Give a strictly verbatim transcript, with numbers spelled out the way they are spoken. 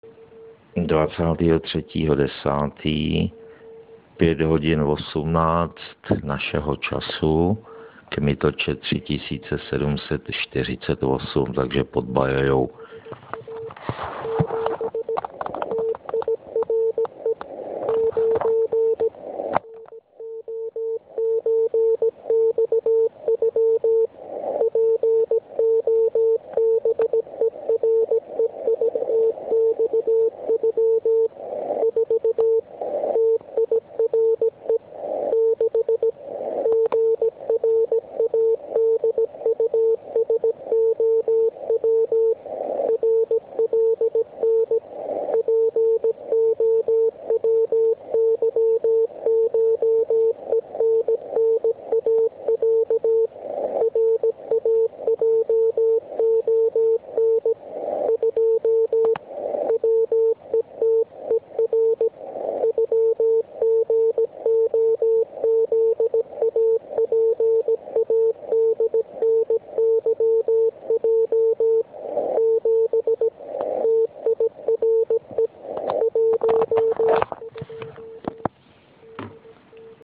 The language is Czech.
dvacátého třetího desátého pět hodin osmnáct našeho času, kmitoče tři tisíce sedm set čtyřicet osm, takže pod Bajajou.